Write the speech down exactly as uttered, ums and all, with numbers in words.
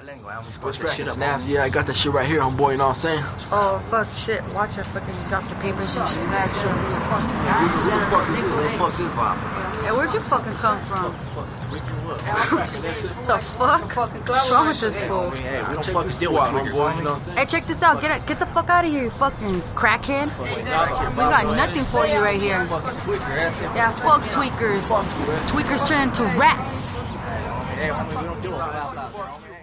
What's cracking, Snaps? Yeah, I got that shit right here, homeboy, you know what I'm saying? Oh, fuck, shit. Watch it fucking drop the papers and shit. You guys should be fucking. Who the fuck is this? Who the fuck's this vibe? Hey, where'd you fucking come from? The fuck? What's wrong with this fool? Hey, we don't fucking deal with homeboy, you know what I'm saying? Hey, check this out. Get it, get the fuck out of here, you fucking crackhead. We got nothing for you right here. Yeah, fuck tweakers. Tweakers turn into rats. Hey, homie, we don't deal with